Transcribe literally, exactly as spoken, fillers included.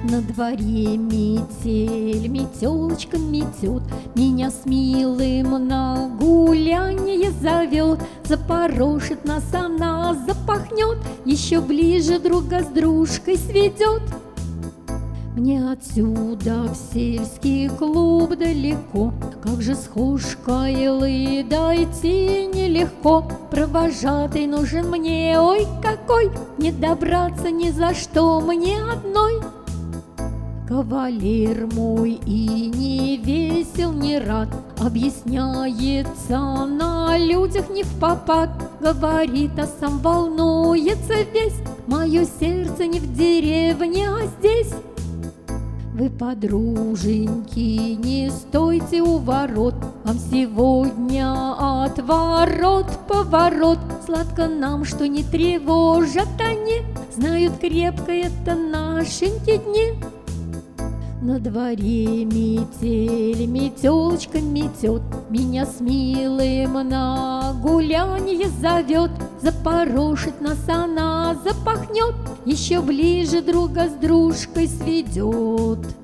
На дворе метель, метелочка метет, меня с милым на гулянье зовет. Запорошит нас она, запахнет, еще ближе друга с дружкой сведет. Мне отсюда в сельский клуб далеко, как же с Хошкайлы дойти нелегко. Провожатый нужен мне, ой какой, не добраться ни за что мне одной. Кавалер мой и не весел, не рад, объясняется на людях не впопад. Говорит, а сам волнуется весь, мое сердце не в деревне, а здесь. Вы, подруженьки, не стойте у ворот, вам сегодня отворот-поворот. Сладко нам, что не тревожат они, знают крепко это нашеньки дни. На дворе метель, метелочка метет, меня с милым на гулянье зовет. Запорошит нас она, запахнет, еще ближе друга с дружкой сведет.